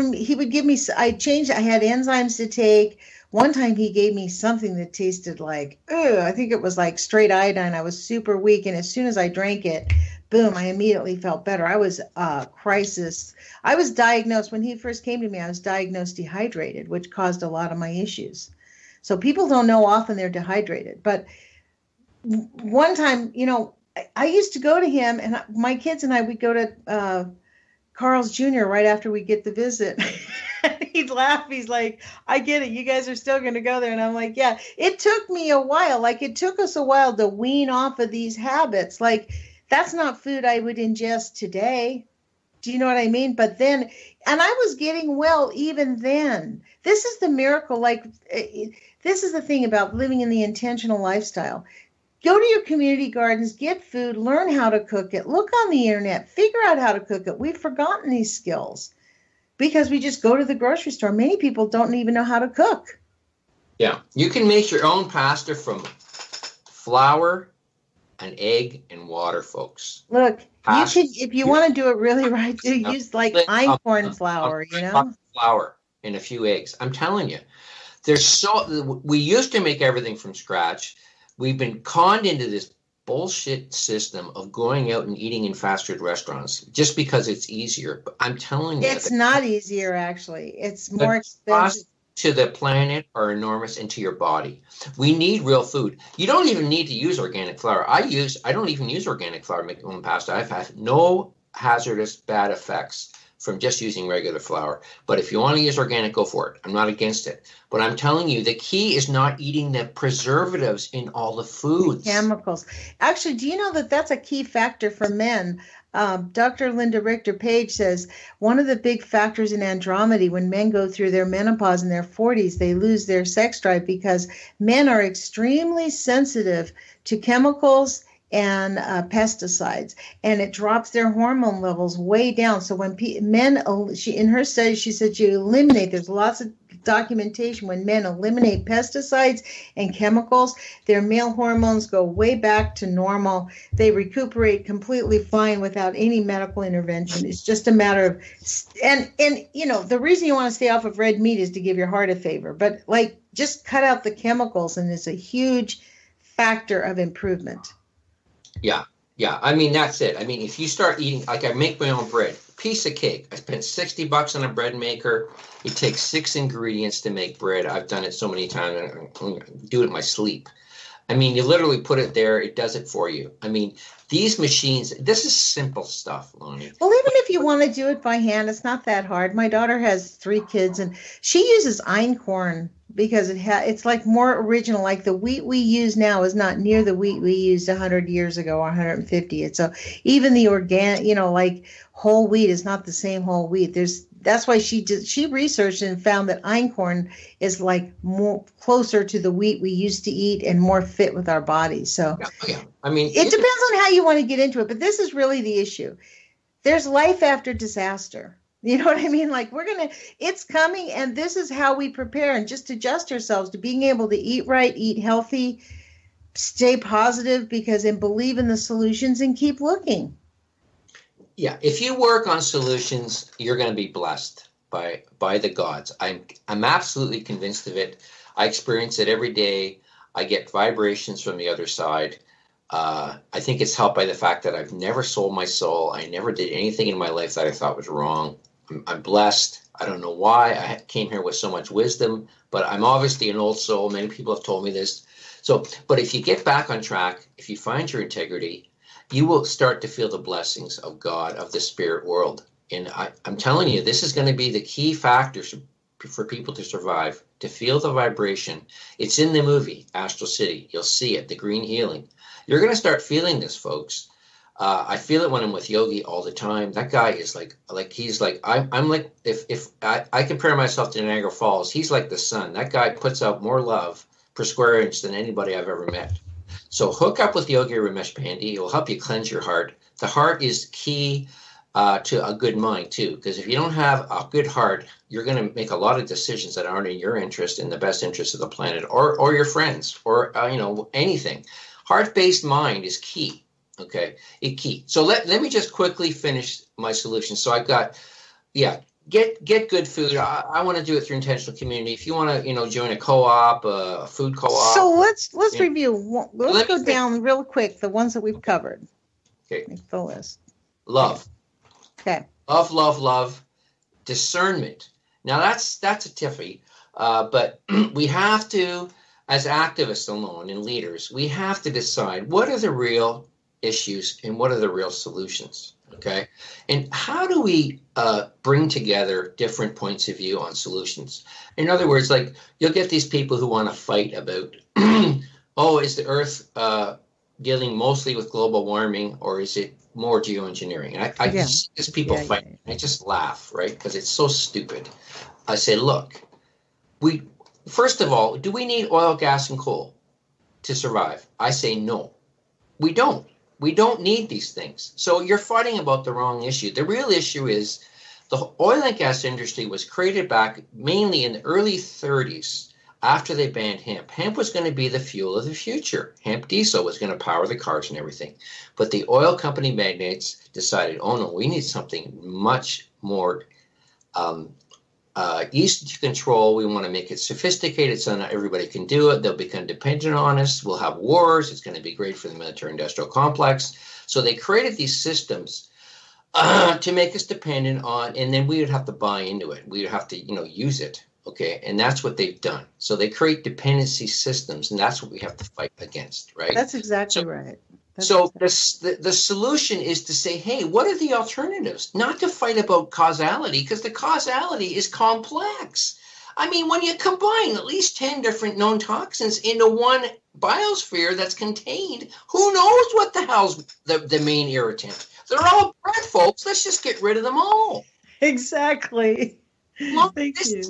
I had enzymes to take. One time he gave me something that tasted like, I think it was like straight iodine. I was super weak. And as soon as I drank it, boom, I immediately felt better. I was crisis. I was diagnosed when he first came to me. I was diagnosed dehydrated, which caused a lot of my issues. So people don't know often they're dehydrated. But one time, I used to go to him, and my kids and I would go to Carl's Jr. right after we get the visit. He'd laugh. He's like, I get it. You guys are still going to go there. And I'm like, yeah. It took me a while. Like, it took us a while to wean off of these habits. Like, that's not food I would ingest today. Do you know what I mean? But then, and I was getting well even then. This is the miracle. Like, this is the thing about living in the intentional lifestyle. Go to your community gardens, get food, learn how to cook it, look on the internet, figure out how to cook it. We've forgotten these skills because we just go to the grocery store. Many people don't even know how to cook.
Yeah, you can make your own pasta from flour, an egg, and water, folks.
Look, you can, if you want to do it really right, use like einkorn flour,
Flour and a few eggs. I'm telling you, we used to make everything from scratch. We've been conned into this bullshit system of going out and eating in fast food restaurants just because it's easier. But I'm telling you,
it's not easier. Actually, it's more expensive.
To the planet are enormous, and to your body. We need real food. You don't even need to use organic flour. I don't even use organic flour to make my own pasta. I've had no hazardous bad effects from just using regular flour. But if you want to use organic, go for it. I'm not against it. But I'm telling you, the key is not eating the preservatives in all the foods.
Chemicals. Actually, do you know that that's a key factor for men? Dr. Linda Richter Page says one of the big factors in andrometry, when men go through their menopause in their 40s, they lose their sex drive because men are extremely sensitive to chemicals and pesticides, and it drops their hormone levels way down. So when men, in her study, she said there's lots of documentation when men eliminate pesticides and chemicals, their male hormones go way back to normal. They recuperate completely fine without any medical intervention. It's just a matter of, and the reason you want to stay off of red meat is to give your heart a favor, but like just cut out the chemicals and it's a huge factor of improvement.
Yeah. I mean, that's it. I mean, if you start eating, like I make my own bread, piece of cake. I spent $60 on a bread maker. It takes 6 ingredients to make bread. I've done it so many times. I do it in my sleep. I mean, you literally put it there. It does it for you. I mean, these machines, this is simple stuff, Lonnie.
Well, even if you want to do it by hand, it's not that hard. My daughter has 3 kids, and she uses einkorn because it's like more original. Like the wheat we use now is not near the wheat we used 100 years ago or 150. So even the organic, like whole wheat is not the same whole wheat. That's why she researched and found that einkorn is like more closer to the wheat we used to eat and more fit with our bodies. So
yeah. I mean,
it depends on how you want to get into it, but this is really the issue. There's life after disaster. You know what I mean? Like it's coming, and this is how we prepare and just adjust ourselves to being able to eat right, eat healthy, stay positive and believe in the solutions and keep looking.
Yeah, if you work on solutions, you're going to be blessed by the gods. I'm absolutely convinced of it. I experience it every day. I get vibrations from the other side. I think it's helped by the fact that I've never sold my soul. I never did anything in my life that I thought was wrong. I'm blessed. I don't know why I came here with so much wisdom, but I'm obviously an old soul. Many people have told me this. So, but if you get back on track, if you find your integrity, you will start to feel the blessings of God, of the spirit world. And I'm telling you, this is going to be the key factors for people to survive, to feel the vibration. It's in the movie, Astral City. You'll see it, the green healing. You're going to start feeling this, folks. I feel it when I'm with Yogi all the time. That guy is I'm like, if I compare myself to Niagara Falls, he's like the sun. That guy puts out more love per square inch than anybody I've ever met. So hook up with Yogi Ramesh Pandey. It will help you cleanse your heart. The heart is key to a good mind too, because if you don't have a good heart, you're going to make a lot of decisions that aren't in your interest, in the best interest of the planet, or your friends, or anything. Heart-based mind is key. Okay, it's key. So let me just quickly finish my solution. So I've got, get good food. I want to do it through intentional community. If you want to, join a co-op, a food co-op.
So let's review. Let's go down real quick the ones that we've covered.
Okay.
Make the list.
Love.
Okay.
Love. Discernment. Now that's a tiffy, but we have to, as activists alone and leaders, we have to decide what are the real issues and what are the real solutions. Okay. And how do we bring together different points of view on solutions? In other words, like you'll get these people who want to fight about, is the Earth dealing mostly with global warming, or is it more geoengineering? And I just see people fighting. I just laugh, right? Because it's so stupid. I say, look, first of all, do we need oil, gas, and coal to survive? I say no. We don't. We don't need these things. So you're fighting about the wrong issue. The real issue is the oil and gas industry was created back mainly in the early 30s after they banned hemp. Hemp was going to be the fuel of the future. Hemp diesel was going to power the cars and everything. But the oil company magnates decided, oh no, we need something much more easy to control. We want to make it sophisticated so not everybody can do it. They'll become dependent on us. We'll have wars. It's going to be great for the military-industrial complex. So they created these systems to make us dependent on, and then we would have to buy into it. We would have to, use it. Okay, and that's what they've done. So they create dependency systems, and that's what we have to fight against, right?
That's exactly right.
The solution is to say, hey, what are the alternatives? Not to fight about causality, because the causality is complex. I mean, when you combine at least 10 different known toxins into one biosphere that's contained, who knows what the hell's the main irritant? They're all bred, folks. Let's just get rid of them all.
Exactly.
Well, this is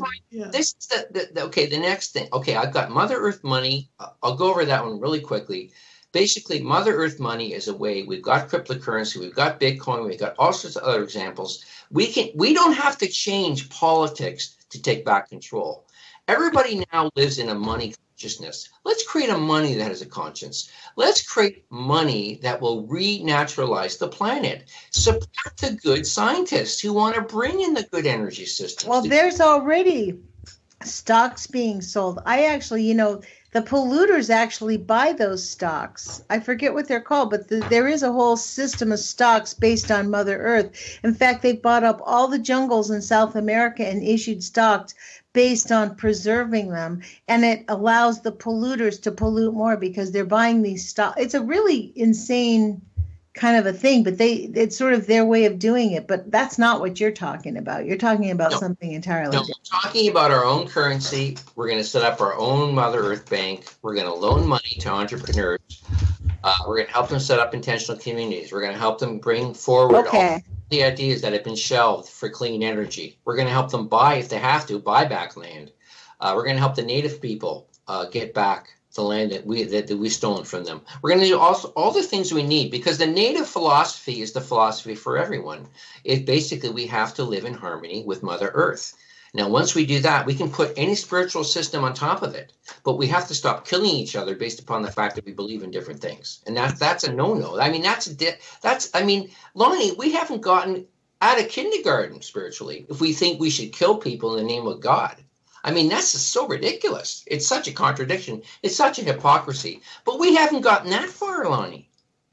the next thing. Okay, I've got Mother Earth money. I'll go over that one really quickly. Basically, Mother Earth money is a way. We've got cryptocurrency, we've got Bitcoin, we've got all sorts of other examples. We don't have to change politics to take back control. Everybody now lives in a money consciousness. Let's create a money that has a conscience. Let's create money that will renaturalize the planet. Support the good scientists who want to bring in the good energy systems.
Well, there's already stocks being sold. I actually, the polluters actually buy those stocks. I forget what they're called, but there is a whole system of stocks based on Mother Earth. In fact, they bought up all the jungles in South America and issued stocks based on preserving them. And it allows the polluters to pollute more because they're buying these stocks. It's a really insane kind of a thing, but it's sort of their way of doing it. But that's not what you're talking about. You're talking about something entirely different.
We're talking about our own currency. We're going to set up our own Mother Earth Bank. We're going to loan money to entrepreneurs. We're going to help them set up intentional communities. We're going to help them bring forward all the ideas that have been shelved for clean energy. We're going to help them buy, if they have to, buy back land. We're going to help the native people get back the land that we've stolen from them. We're going to do all the things we need, because the native philosophy is the philosophy for everyone. Basically, we have to live in harmony with Mother Earth. Now, once we do that, we can put any spiritual system on top of it, but we have to stop killing each other based upon the fact that we believe in different things. And that's a no-no. I mean, Lonnie, we haven't gotten out of kindergarten spiritually if we think we should kill people in the name of God. I mean, that's just so ridiculous. It's such a contradiction. It's such a hypocrisy. But we haven't gotten that far, Lonnie.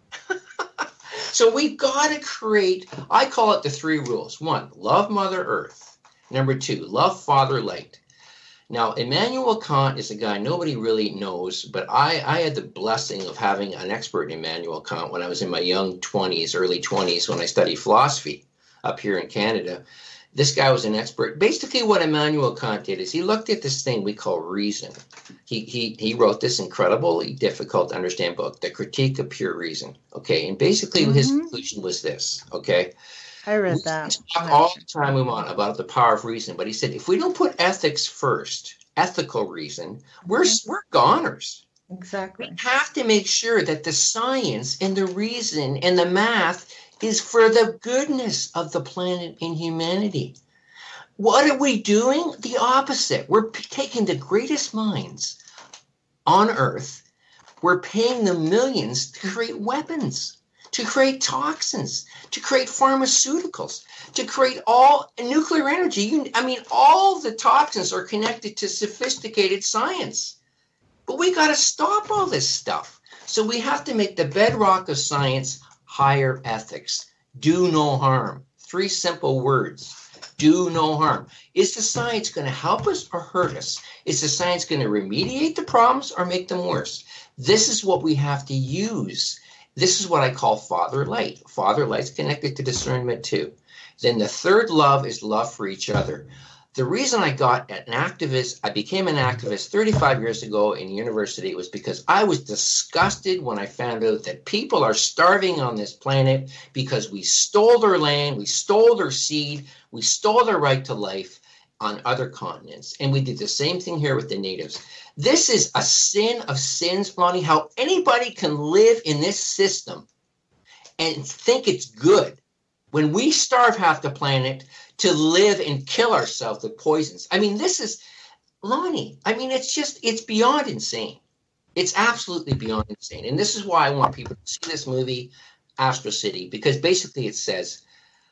So we've got to create, I call it the 3 rules. 1, love Mother Earth. Number 2, love Father Light. Now, Immanuel Kant is a guy nobody really knows, but I had the blessing of having an expert in Immanuel Kant when I was in my young 20s, early 20s, when I studied philosophy up here in Canada. This guy was an expert. Basically, what Immanuel Kant did is he looked at this thing we call reason. He wrote this incredibly difficult to understand book, The Critique of Pure Reason. Okay, and basically his conclusion was this. Okay,
I read that.
We talk all the time we want about the power of reason, but he said if we don't put ethics first, ethical reason, we're goners.
Exactly.
We have to make sure that the science and the reason and the math is for the goodness of the planet and humanity. What are we doing? The opposite. We're taking the greatest minds on Earth. We're paying them millions to create weapons, to create toxins, to create pharmaceuticals, to create all nuclear energy. I mean, all the toxins are connected to sophisticated science. But we got to stop all this stuff. So we have to make the bedrock of science higher ethics. Do no harm. 3 simple words. Do no harm. Is the science going to help us or hurt us? Is the science going to remediate the problems or make them worse? This is what we have to use. This is what I call Father Light. Father Light's connected to discernment too. Then the 3rd love is love for each other. The reason I became an activist 35 years ago in university was because I was disgusted when I found out that people are starving on this planet because we stole their land, we stole their seed, we stole their right to life on other continents. And we did the same thing here with the natives. This is a sin of sins, Lonnie, how anybody can live in this system and think it's good when we starve half the planet to live and kill ourselves with poisons. I mean, this is, Lonnie, I mean, it's beyond insane. It's absolutely beyond insane. And this is why I want people to see this movie, Astro City, because basically it says,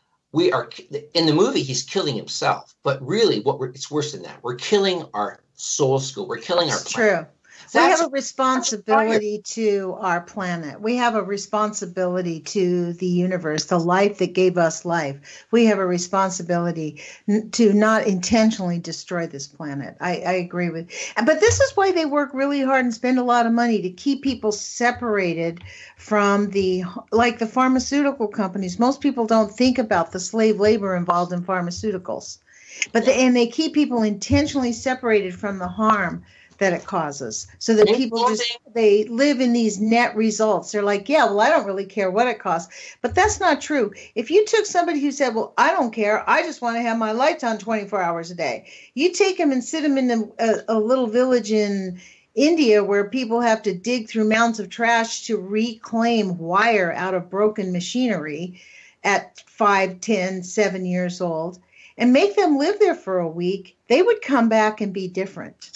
in the movie, he's killing himself. But really, it's worse than that. We're killing our soul school. We're killing our planet.
True. We have a responsibility to our planet. We have a responsibility to the universe, the life that gave us life. We have a responsibility to not intentionally destroy this planet. I agree with. But this is why they work really hard and spend a lot of money to keep people separated from the pharmaceutical companies. Most people don't think about the slave labor involved in pharmaceuticals. And they keep people intentionally separated from the harm that it causes, so that people they live in these net results. They're like, yeah, well, I don't really care what it costs. But that's not true. If you took somebody who said, well, I don't care, I just want to have my lights on 24 hours a day. You take them and sit them in a little village in India where people have to dig through mounds of trash to reclaim wire out of broken machinery at 5, 10, 7 years old, and make them live there for a week, they would come back and be different.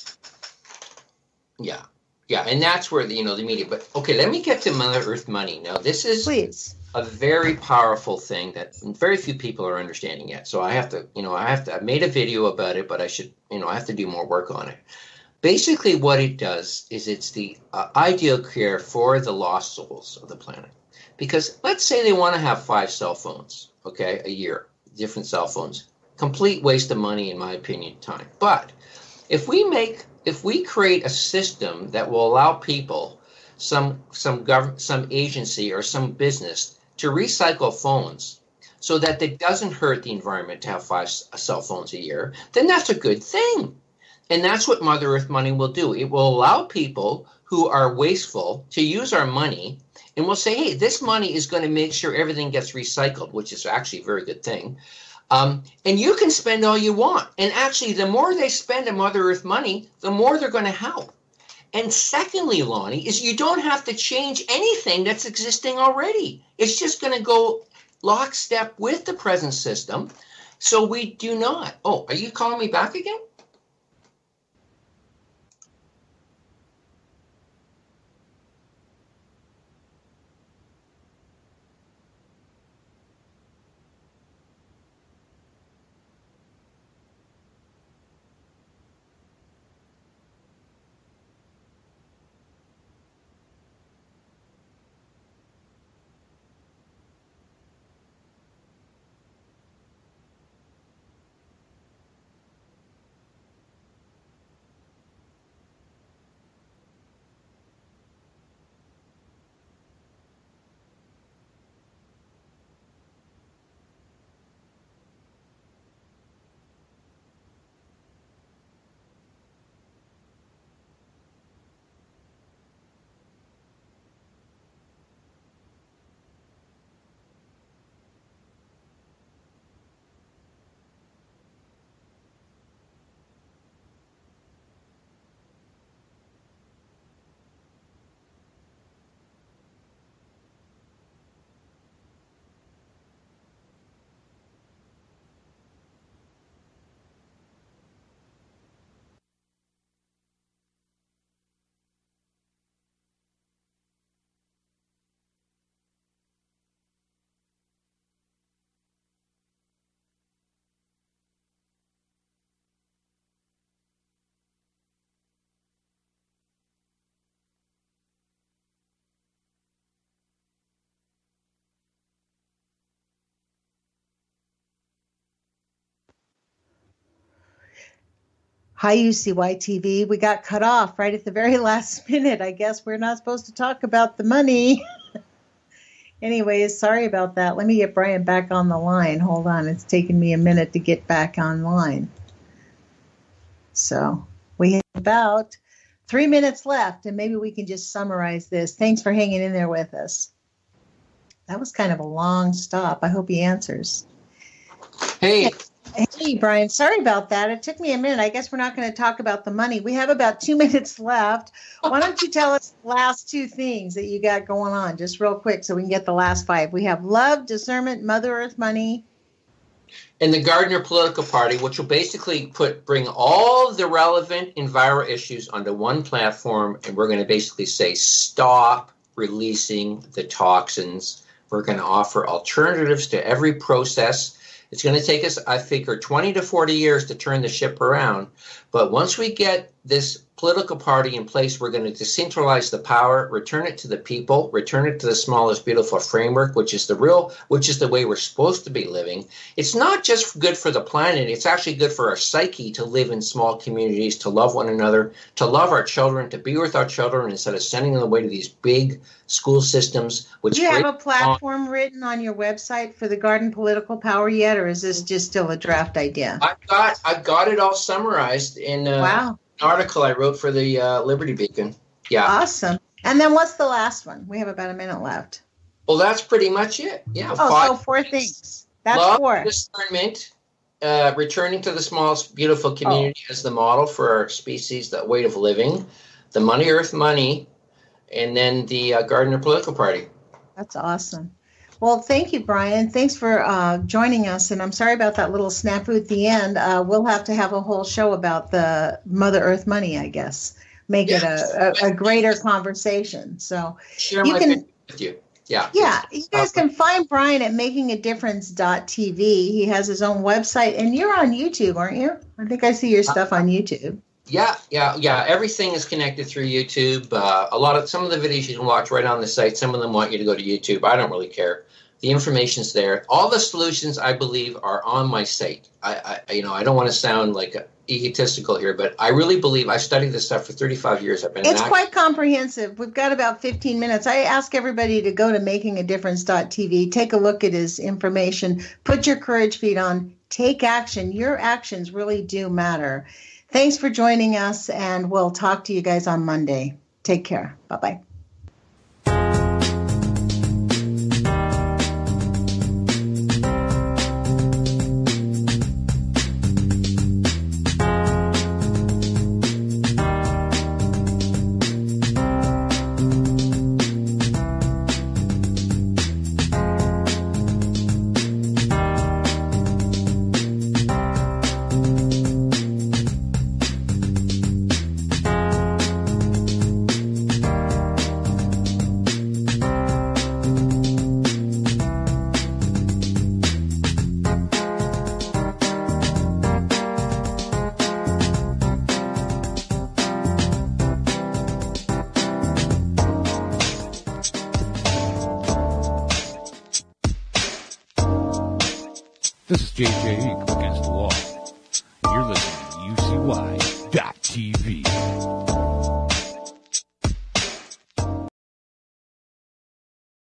Yeah, and that's where the media. But okay, let me get to Mother Earth money. Now, this is a very powerful thing that very few people are understanding yet. So I made a video about it, but I have to do more work on it. Basically, what it does is it's the ideal care for the lost souls of the planet. Because let's say they want to have 5 cell phones, okay, a year, different cell phones. Complete waste of money, in my opinion, time. But if we create a system that will allow people, some agency or some business to recycle phones so that it doesn't hurt the environment to have 5 cell phones a year, then that's a good thing. And that's what Mother Earth money will do. It will allow people who are wasteful to use our money, and we'll say, hey, this money is going to make sure everything gets recycled, which is actually a very good thing. And you can spend all you want. And actually, the more they spend on Mother Earth money, the more they're going to help. And secondly, Lonnie, is you don't have to change anything that's existing already. It's just going to go lockstep with the present system. So we do not. Oh, are you calling me back again?
Hi, UCY TV. We got cut off right at the very last minute. I guess we're not supposed to talk about the money. Anyways, sorry about that. Let me get Brian back on the line. Hold on. It's taken me a minute to get back online. So we have about 3 minutes left, and maybe we can just summarize this. Thanks for hanging in there with us. That was kind of a long stop. I hope he answers.
Hey,
Brian, sorry about that. It took me a minute. I guess we're not going to talk about the money. We have about 2 minutes left. Why don't you tell us the last two things that you got going on, just real quick, so we can get the last five. We have love, discernment, Mother Earth money.
and the Gardner Political Party, which will basically bring all the relevant enviro issues onto one platform, and we're going to basically say, stop releasing the toxins. We're going to offer alternatives to every process. It's going to take us, I figure, 20 to 40 years to turn the ship around. But once we get this political party in place, we're going to decentralize the power, return it to the people, return it to the smallest beautiful framework, which is the way we're supposed to be living. It's not just good for the planet. It's actually good for our psyche to live in small communities, to love one another, to love our children, to be with our children instead of sending them away to these big school systems.
Do you have a platform written on your website for the Garden Political Power yet, or is this just still a draft idea?
I've got it all summarized in an article I wrote for the Liberty Beacon. Yeah.
Awesome. And then what's the last one? We have about a minute left.
Well, that's pretty much it. Yeah.
So 4 things. That's
love,
4.
Discernment, returning to the smallest beautiful community as the model for our species, that way of living, the Money Earth Money, and then the Gardner Political Party.
That's awesome. Well, thank you, Brian. Thanks for joining us. And I'm sorry about that little snafu at the end. We'll have to have a whole show about the Mother Earth money, I guess. Make it a greater conversation. So
share my opinion with you. Yeah.
Yeah. You guys can find Brian at makingadifference.tv. He has his own website. And you're on YouTube, aren't you? I think I see your stuff on YouTube.
Yeah. Everything is connected through YouTube. Some of the videos you can watch right on the site. Some of them want you to go to YouTube. I don't really care. The information's there. All the solutions, I believe, are on my site. I don't want to sound like egotistical here, but I really believe I studied this stuff for 35 years.
It's quite comprehensive. We've got about 15 minutes. I ask everybody to go to makingadifference.tv, take a look at his information, put your courage feet on, take action. Your actions really do matter. Thanks for joining us, and we'll talk to you guys on Monday. Take care. Bye-bye.
This is JJ Against the Law. You're listening to UCY